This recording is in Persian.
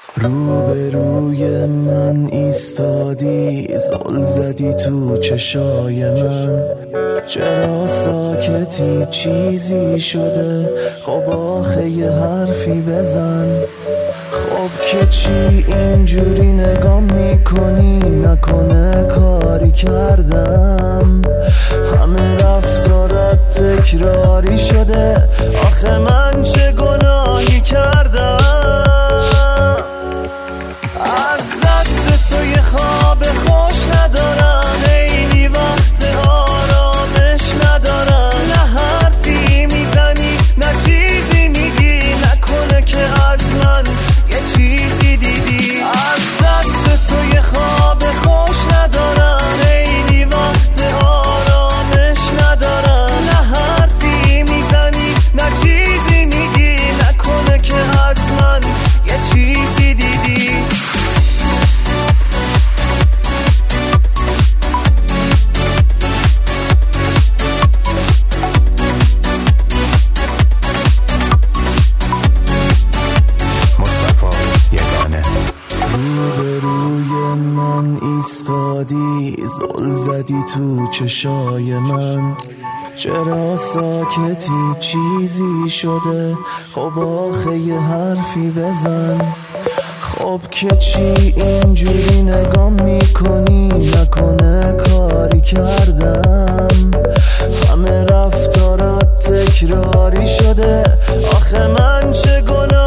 روبروی من ایستادی، زل زدی تو چشای من. چرا ساکتی؟ چیزی شده؟ خب آخه یه حرفی بزن. خب که چی اینجوری نگام میکنی؟ نکنه کاری کردم؟ همه رفتارت تکراری شده، آخه من چه گناهی کردم؟ از دست تو یه خواب خوش ندارم، خیلی وقت آرامش ندارم. نه حرفی میزنی نه چیزی میگی، نکنه که از من یه چیزی دیدی. از دست تو یه خواب خوش ندارم، خیلی وقت آرامش ندارم. نه حرفی میزنی نه چیزی میگی، نکنه که از من یه چیزی دیدی. روبروی من ایستادی، زل زدی تو چشای من. چرا ساکتی؟ چیزی شده؟ خب آخه یه حرفی بزن. خب که چی اینجوری نگام میکنی؟ نکنه کاری کردم؟ همه رفتارات تکراری شده، آخه من چه گناه